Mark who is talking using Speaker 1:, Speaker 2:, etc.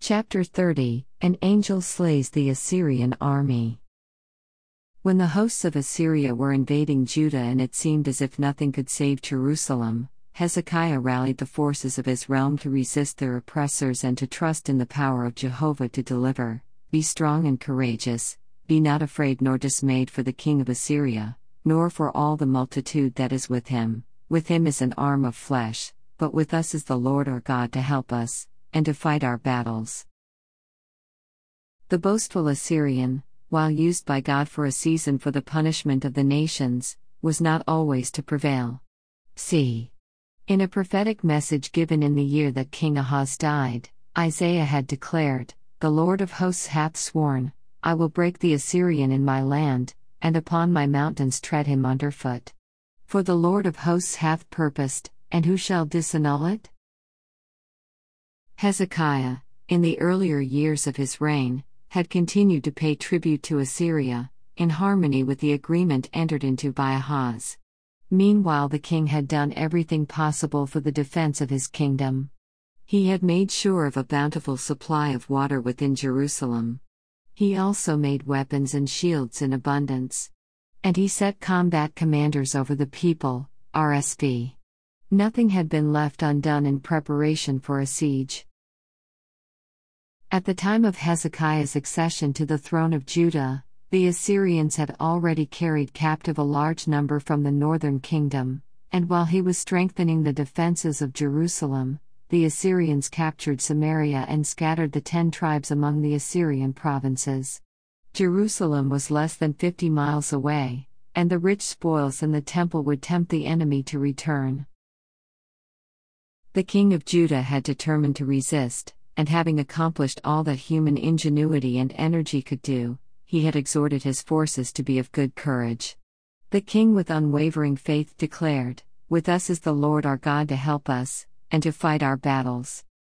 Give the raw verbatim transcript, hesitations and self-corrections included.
Speaker 1: Chapter thirty An angel slays the Assyrian army. When the hosts of Assyria were invading Judah and it seemed as if nothing could save Jerusalem, Hezekiah rallied the forces of his realm to resist their oppressors and to trust in the power of Jehovah to deliver. Be strong and courageous, be not afraid nor dismayed for the king of Assyria, nor for all the multitude that is with him. With him is an arm of flesh, but with us is the Lord our God to help us, and to fight our battles. The boastful Assyrian, while used by God for a season for the punishment of the nations, was not always to prevail. See. In a prophetic message given in the year that King Ahaz died, Isaiah had declared, "The Lord of hosts hath sworn, I will break the Assyrian in my land, and upon my mountains tread him under foot. For the Lord of hosts hath purposed, and who shall disannul it?" Hezekiah, in the earlier years of his reign, had continued to pay tribute to Assyria, in harmony with the agreement entered into by Ahaz. Meanwhile, the king had done everything possible for the defense of his kingdom. He had made sure of a bountiful supply of water within Jerusalem. He also made weapons and shields in abundance. And he set combat commanders over the people, R S V. Nothing had been left undone in preparation for a siege. At the time of Hezekiah's accession to the throne of Judah, the Assyrians had already carried captive a large number from the northern kingdom, and while he was strengthening the defenses of Jerusalem, the Assyrians captured Samaria and scattered the ten tribes among the Assyrian provinces. Jerusalem was less than fifty miles away, and the rich spoils in the temple would tempt the enemy to return. The king of Judah had determined to resist, and having accomplished all that human ingenuity and energy could do, he had exhorted his forces to be of good courage. The king with unwavering faith declared, "With us is the Lord our God to help us, and to fight our battles."